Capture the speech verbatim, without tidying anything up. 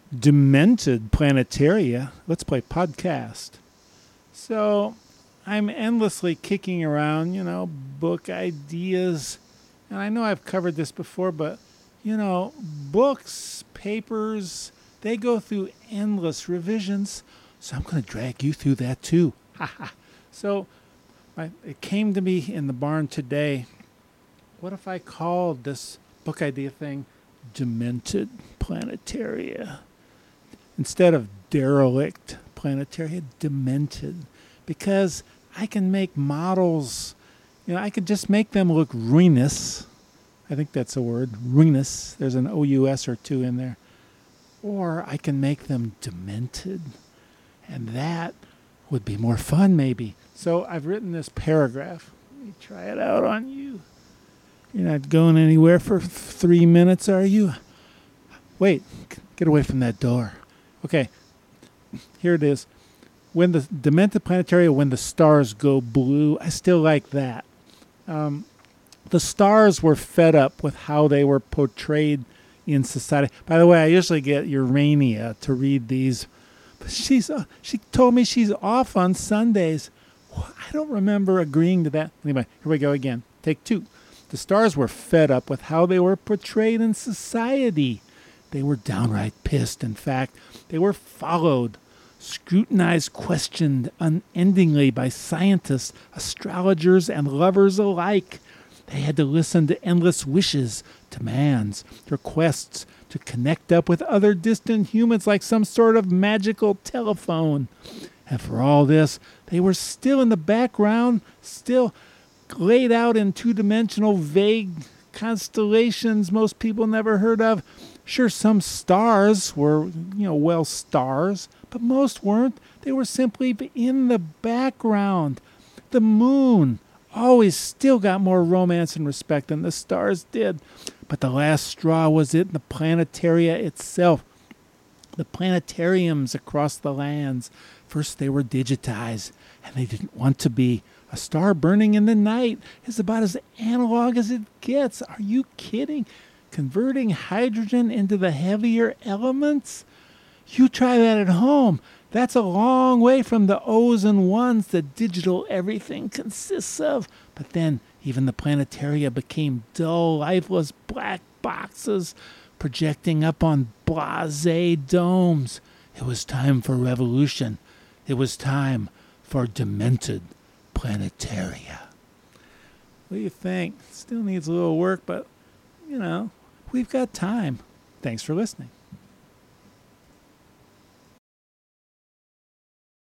Demented Planetaria. Let's Play podcast. So I'm endlessly kicking around, you know, book ideas. And I know I've covered this before, but, you know, books, papers, they go through endless revisions. So I'm going to drag you through that too. So I, it came to me in the barn today. What if I called this book idea thing Demented Planetaria? Instead of derelict planetaria, demented. Because I can make models, you know, I could just make them look ruinous. I think that's a word, ruinous. There's an O U S or two in there. Or I can make them demented. And that would be more fun, maybe. So I've written this paragraph. Let me try it out on you. You're not going anywhere for three minutes, are you? Wait, get away from that door. Okay, here it is. When the Demented Planetaria, when the stars go blue, I still like that. Um, the stars were fed up with how they were portrayed in society. By the way, I usually get Urania to read these. But she's uh, she told me she's off on Sundays. I don't remember agreeing to that. Anyway, here we go again. Take two. The stars were fed up with how they were portrayed in society. They were downright pissed. In fact, they were followed, scrutinized, questioned unendingly by scientists, astrologers, and lovers alike. They had to listen to endless wishes, demands, requests to connect up with other distant humans like some sort of magical telephone. And for all this, they were still in the background, still laid out in two-dimensional, vague constellations most people never heard of. Sure, some stars were, you know, well, stars, but most weren't. They were simply in the background. The moon always still got more romance and respect than the stars did. But the last straw was it in the planetaria itself. The planetariums across the lands. First they were digitized, and they didn't want to be. A star burning in the night is about as analog as it gets. Are you kidding? Converting hydrogen into the heavier elements? You try that at home. That's a long way from the O's and ones that digital everything consists of. But then even the planetaria became dull, lifeless black boxes projecting up on blasé domes. It was time for revolution. It was time for Demented Planetaria. What do you think? Still needs a little work, but, you know, we've got time. Thanks for listening.